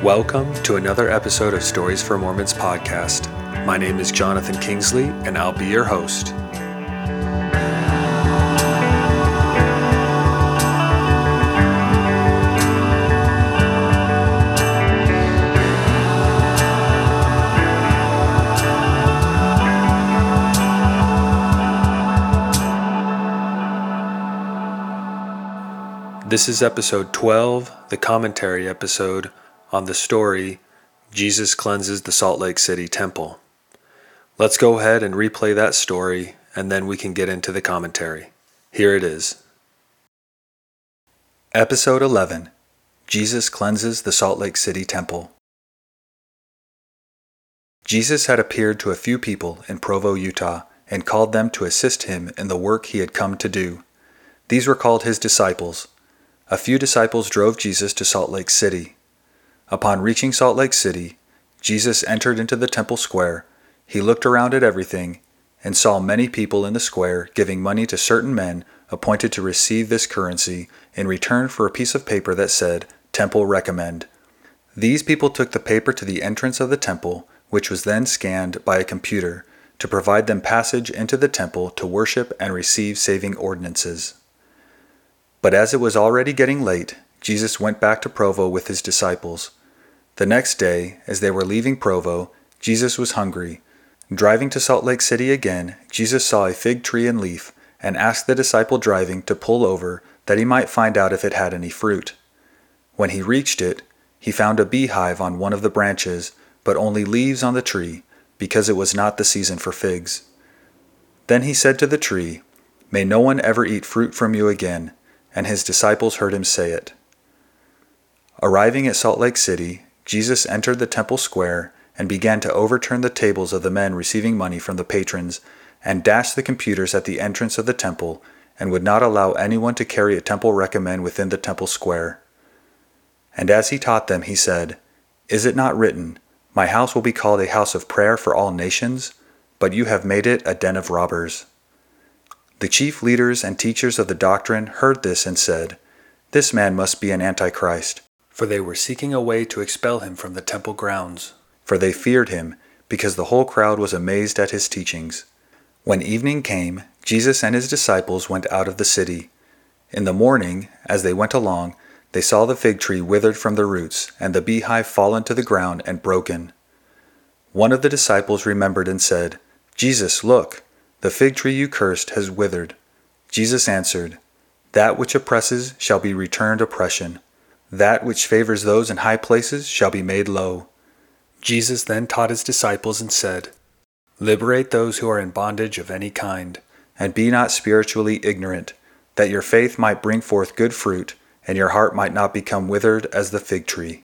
Welcome to another episode of Stories for Mormons podcast. My name is Jonathan Kingsley, and I'll be your host. This is episode 12, the commentary episode on the story, Jesus Cleanses the Salt Lake City Temple. Let's go ahead and replay that story, and then we can get into the commentary. Here it is. Episode 11, Jesus Cleanses the Salt Lake City Temple. Jesus had appeared to a few people in Provo, Utah, and called them to assist him in the work he had come to do. These were called his disciples. A few disciples drove Jesus to Salt Lake City. Upon reaching Salt Lake City, Jesus entered into the temple square. He looked around at everything and saw many people in the square giving money to certain men appointed to receive this currency in return for a piece of paper that said, "Temple Recommend." These people took the paper to the entrance of the temple, which was then scanned by a computer to provide them passage into the temple to worship and receive saving ordinances. But as it was already getting late, Jesus went back to Provo with his disciples. The next day, as they were leaving Provo, Jesus was hungry. Driving to Salt Lake City again, Jesus saw a fig tree in leaf and asked the disciple driving to pull over that he might find out if it had any fruit. When he reached it, he found a beehive on one of the branches, but only leaves on the tree, because it was not the season for figs. Then he said to the tree, "May no one ever eat fruit from you again." And his disciples heard him say it. Arriving at Salt Lake City, Jesus entered the temple square and began to overturn the tables of the men receiving money from the patrons, and dashed the computers at the entrance of the temple, and would not allow anyone to carry a temple recommend within the temple square. And as he taught them, he said, "Is it not written, 'My house will be called a house of prayer for all nations'? But you have made it a den of robbers." The chief leaders and teachers of the doctrine heard this and said, "This man must be an antichrist," for they were seeking a way to expel him from the temple grounds. For they feared him, because the whole crowd was amazed at his teachings. When evening came, Jesus and his disciples went out of the city. In the morning, as they went along, they saw the fig tree withered from the roots, and the beehive fallen to the ground and broken. One of the disciples remembered and said, "Jesus, look! The fig tree you cursed has withered." Jesus answered, "That which oppresses shall be returned oppression. That which favors those in high places shall be made low." Jesus then taught his disciples and said, "Liberate those who are in bondage of any kind, and be not spiritually ignorant, that your faith might bring forth good fruit, and your heart might not become withered as the fig tree."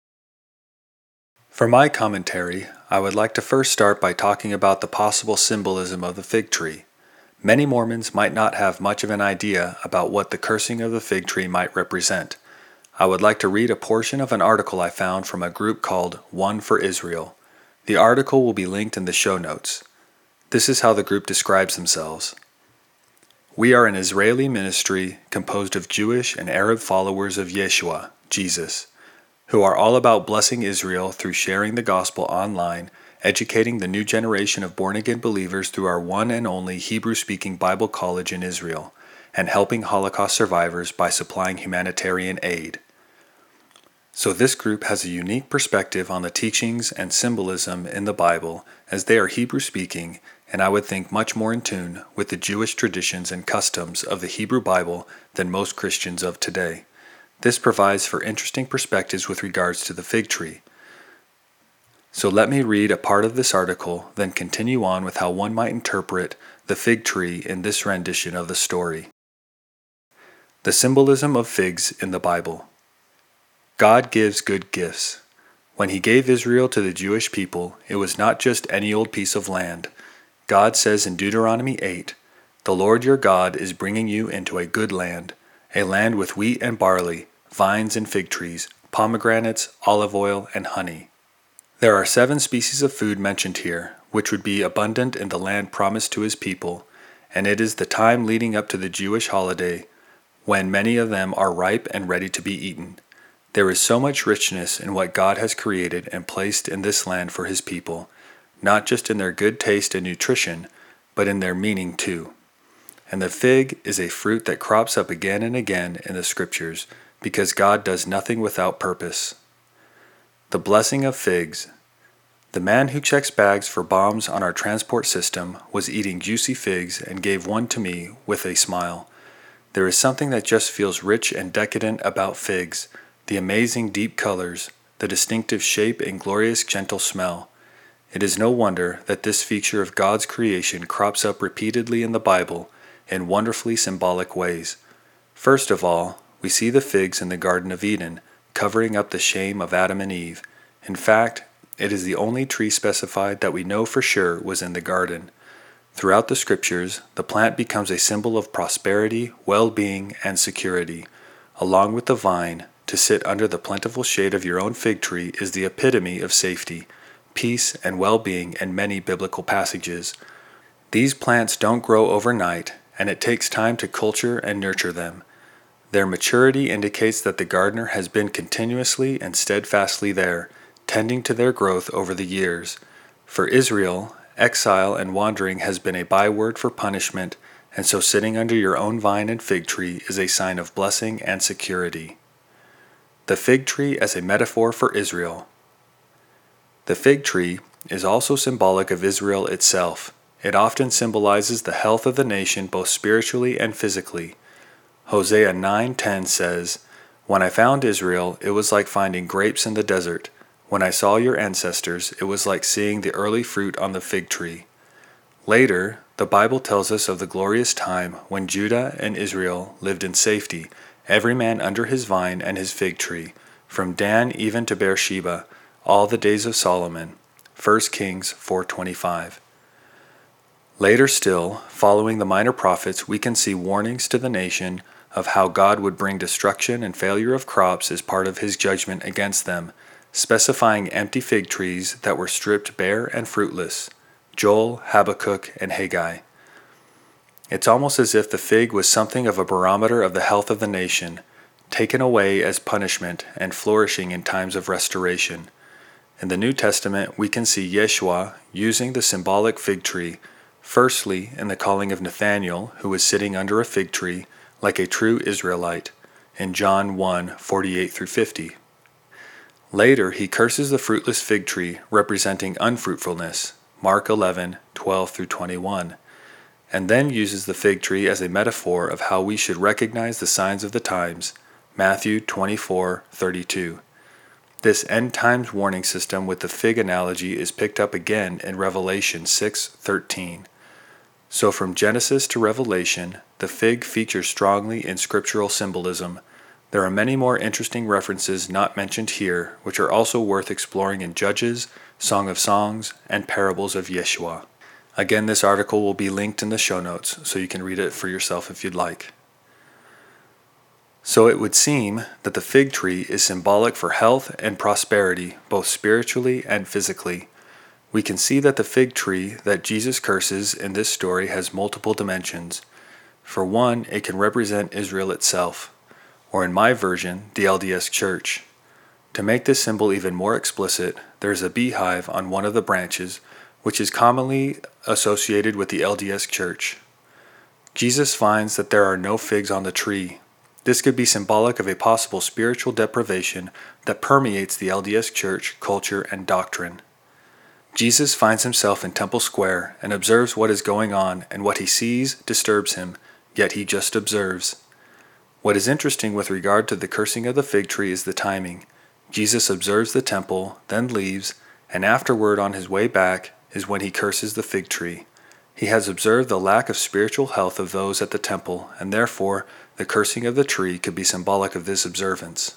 For my commentary, I would like to first start by talking about the possible symbolism of the fig tree. Many Mormons might not have much of an idea about what the cursing of the fig tree might represent. I would like to read a portion of an article I found from a group called One for Israel. The article will be linked in the show notes. This is how the group describes themselves. "We are an Israeli ministry composed of Jewish and Arab followers of Yeshua, Jesus, who are all about blessing Israel through sharing the gospel online, educating the new generation of born-again believers through our one and only Hebrew-speaking Bible college in Israel, and helping Holocaust survivors by supplying humanitarian aid." So this group has a unique perspective on the teachings and symbolism in the Bible, as they are Hebrew-speaking, and I would think much more in tune with the Jewish traditions and customs of the Hebrew Bible than most Christians of today. This provides for interesting perspectives with regards to the fig tree. So let me read a part of this article, then continue on with how one might interpret the fig tree in this rendition of the story. The symbolism of figs in the Bible. God gives good gifts. When he gave Israel to the Jewish people, it was not just any old piece of land. God says in Deuteronomy 8, "The Lord your God is bringing you into a good land, a land with wheat and barley, vines and fig trees, pomegranates, olive oil, and honey." There are 7 species of food mentioned here, which would be abundant in the land promised to his people, and it is the time leading up to the Jewish holiday when many of them are ripe and ready to be eaten. There is so much richness in what God has created and placed in this land for His people, not just in their good taste and nutrition, but in their meaning too. And the fig is a fruit that crops up again and again in the Scriptures, because God does nothing without purpose. The blessing of figs. The man who checks bags for bombs on our transport system was eating juicy figs and gave one to me with a smile. There is something that just feels rich and decadent about figs, the amazing deep colors, the distinctive shape and glorious gentle smell. It is no wonder that this feature of God's creation crops up repeatedly in the Bible in wonderfully symbolic ways. First of all, we see the figs in the Garden of Eden, covering up the shame of Adam and Eve. In fact, it is the only tree specified that we know for sure was in the garden. Throughout the Scriptures, the plant becomes a symbol of prosperity, well-being, and security. Along with the vine, to sit under the plentiful shade of your own fig tree is the epitome of safety, peace, and well-being in many biblical passages. These plants don't grow overnight, and it takes time to culture and nurture them. Their maturity indicates that the gardener has been continuously and steadfastly there, tending to their growth over the years. For Israel, exile and wandering has been a byword for punishment, and so sitting under your own vine and fig tree is a sign of blessing and security. The fig tree as a metaphor for Israel. The fig tree is also symbolic of Israel itself. It often symbolizes the health of the nation both spiritually and physically. Hosea 9:10 says, "When I found Israel, it was like finding grapes in the desert. When I saw your ancestors, it was like seeing the early fruit on the fig tree." Later, the Bible tells us of the glorious time when Judah and Israel lived in safety, every man under his vine and his fig tree, from Dan even to Beersheba, all the days of Solomon. 1 Kings 4:25. Later still, following the minor prophets, we can see warnings to the nation of how God would bring destruction and failure of crops as part of His judgment against them, specifying empty fig trees that were stripped bare and fruitless. Joel, Habakkuk, and Haggai. It's almost as if the fig was something of a barometer of the health of the nation, taken away as punishment and flourishing in times of restoration. In the New Testament, we can see Yeshua using the symbolic fig tree, firstly in the calling of Nathanael, who was sitting under a fig tree, like a true Israelite, in John 1:48-50. Later, he curses the fruitless fig tree, representing unfruitfulness, Mark 11:12-21, and then uses the fig tree as a metaphor of how we should recognize the signs of the times, Matthew 24:32. This end times warning system with the fig analogy is picked up again in Revelation 6:13. So from Genesis to Revelation, the fig features strongly in scriptural symbolism. There are many more interesting references not mentioned here, which are also worth exploring in Judges, Song of Songs, and Parables of Yeshua. Again, this article will be linked in the show notes, so you can read it for yourself if you'd like. So it would seem that the fig tree is symbolic for health and prosperity, both spiritually and physically. We can see that the fig tree that Jesus curses in this story has multiple dimensions. For one, it can represent Israel itself, or in my version, the LDS Church. To make this symbol even more explicit, there is a beehive on one of the branches, which is commonly associated with the LDS Church. Jesus finds that there are no figs on the tree. This could be symbolic of a possible spiritual deprivation that permeates the LDS Church, culture, and doctrine. Jesus finds himself in Temple Square and observes what is going on, and what he sees disturbs him, yet he just observes. What is interesting with regard to the cursing of the fig tree is the timing. Jesus observes the temple, then leaves, and afterward on his way back is when he curses the fig tree. He has observed the lack of spiritual health of those at the temple, and therefore the cursing of the tree could be symbolic of this observance.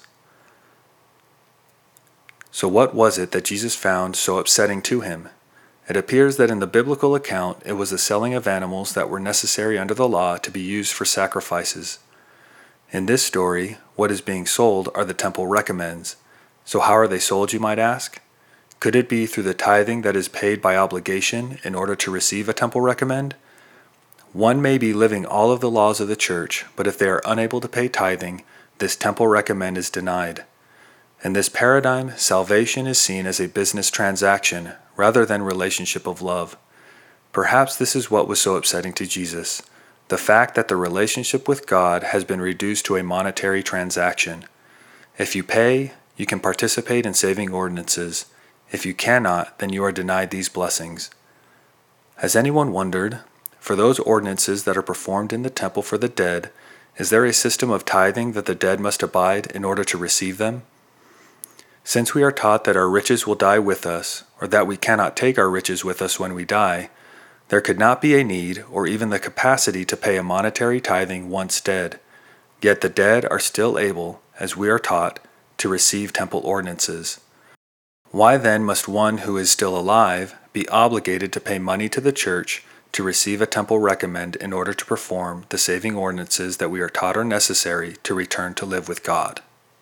So what was it that Jesus found so upsetting to him? It appears that in the biblical account it was the selling of animals that were necessary under the law to be used for sacrifices. In this story, what is being sold are the temple recommends. So how are they sold, you might ask? Could it be through the tithing that is paid by obligation in order to receive a temple recommend? One may be living all of the laws of the church, but if they are unable to pay tithing, this temple recommend is denied. In this paradigm, salvation is seen as a business transaction rather than relationship of love. Perhaps this is what was so upsetting to Jesus, the fact that the relationship with God has been reduced to a monetary transaction. If you pay, you can participate in saving ordinances. If you cannot, then you are denied these blessings. Has anyone wondered, for those ordinances that are performed in the temple for the dead, is there a system of tithing that the dead must abide in order to receive them? Since we are taught that our riches will die with us, or that we cannot take our riches with us when we die, there could not be a need or even the capacity to pay a monetary tithing once dead. Yet the dead are still able, as we are taught, to receive temple ordinances. Why then must one who is still alive be obligated to pay money to the church to receive a temple recommend in order to perform the saving ordinances that we are taught are necessary to return to live with God?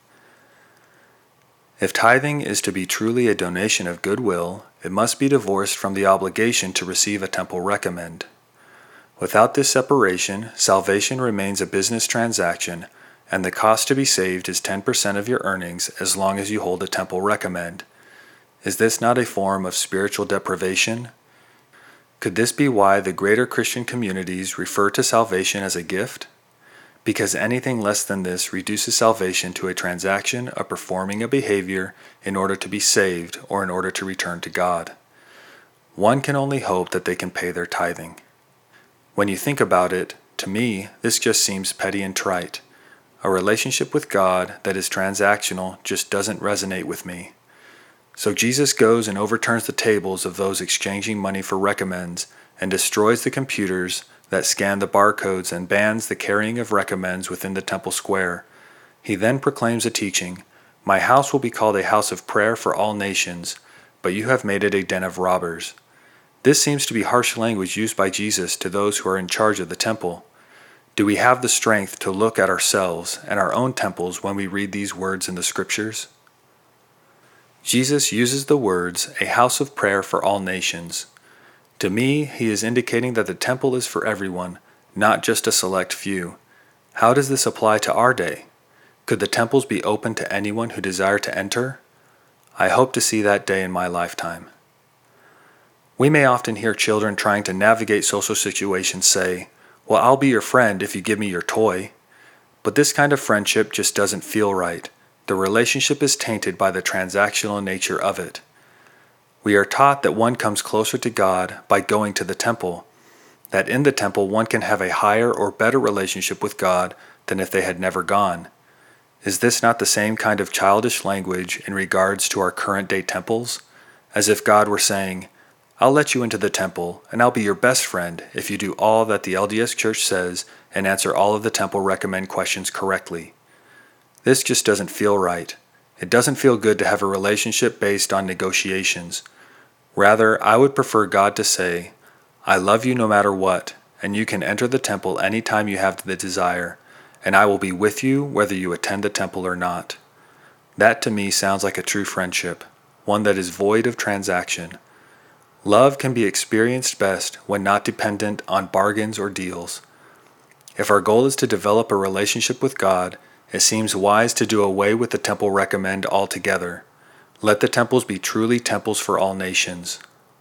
If tithing is to be truly a donation of goodwill, it must be divorced from the obligation to receive a temple recommend. Without this separation, salvation remains a business transaction, and the cost to be saved is 10% of your earnings as long as you hold a temple recommend. Is this not a form of spiritual deprivation? Could this be why the greater Christian communities refer to salvation as a gift? Because anything less than this reduces salvation to a transaction of performing a behavior in order to be saved or in order to return to God. One can only hope that they can pay their tithing. When you think about it, to me, this just seems petty and trite. A relationship with God that is transactional just doesn't resonate with me. So Jesus goes and overturns the tables of those exchanging money for recommends and destroys the computers that scan the barcodes and bans the carrying of recommends within the temple square. He then proclaims a teaching, "My house will be called a house of prayer for all nations, but you have made it a den of robbers." This seems to be harsh language used by Jesus to those who are in charge of the temple. Do we have the strength to look at ourselves and our own temples when we read these words in the Scriptures? Jesus uses the words, "a house of prayer for all nations." To me, he is indicating that the temple is for everyone, not just a select few. How does this apply to our day? Could the temples be open to anyone who desire to enter? I hope to see that day in my lifetime. We may often hear children trying to navigate social situations say, "Well, I'll be your friend if you give me your toy." But this kind of friendship just doesn't feel right. The relationship is tainted by the transactional nature of it. We are taught that one comes closer to God by going to the temple, that in the temple one can have a higher or better relationship with God than if they had never gone. Is this not the same kind of childish language in regards to our current day temples? As if God were saying, "I'll let you into the temple, and I'll be your best friend if you do all that the LDS Church says and answer all of the temple recommend questions correctly." This just doesn't feel right. It doesn't feel good to have a relationship based on negotiations. Rather, I would prefer God to say, "I love you no matter what, and you can enter the temple any time you have the desire, and I will be with you whether you attend the temple or not." That to me sounds like a true friendship, one that is void of transaction. Love can be experienced best when not dependent on bargains or deals. If our goal is to develop a relationship with God, it seems wise to do away with the temple recommend altogether. Let the temples be truly temples for all nations.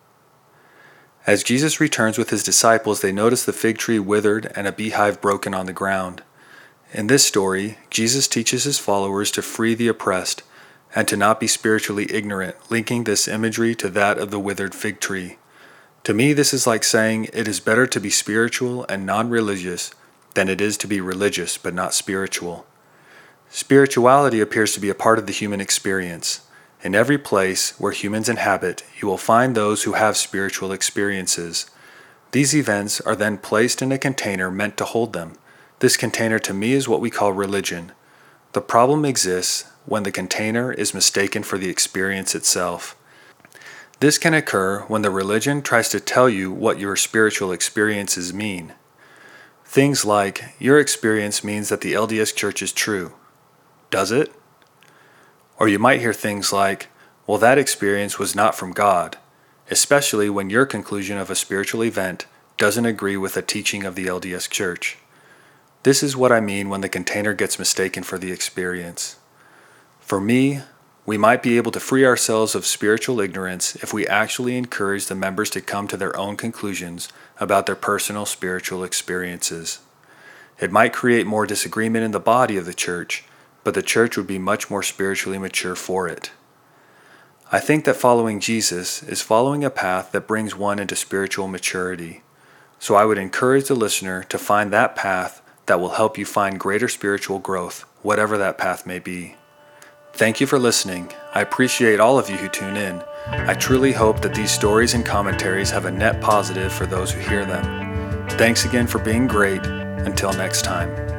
As Jesus returns with his disciples, they notice the fig tree withered and a beehive broken on the ground. In this story, Jesus teaches his followers to free the oppressed and to not be spiritually ignorant, linking this imagery to that of the withered fig tree. To me, this is like saying it is better to be spiritual and non-religious than it is to be religious but not spiritual. Spirituality appears to be a part of the human experience. In every place where humans inhabit, you will find those who have spiritual experiences. These events are then placed in a container meant to hold them. This container to me is what we call religion. The problem exists when the container is mistaken for the experience itself. This can occur when the religion tries to tell you what your spiritual experiences mean. Things like, your experience means that the LDS Church is true. Does it? Or you might hear things like, well, that experience was not from God, especially when your conclusion of a spiritual event doesn't agree with the teaching of the LDS Church. This is what I mean when the container gets mistaken for the experience. For me, We might be able to free ourselves of spiritual ignorance if we actually encourage the members to come to their own conclusions about their personal spiritual experiences. It might create more disagreement in the body of the church, but the church would be much more spiritually mature for it. I think that following Jesus is following a path that brings one into spiritual maturity. So I would encourage the listener to find that path that will help you find greater spiritual growth, whatever that path may be. Thank you for listening. I appreciate all of you who tune in. I truly hope that these stories and commentaries have a net positive for those who hear them. Thanks again for being great. Until next time.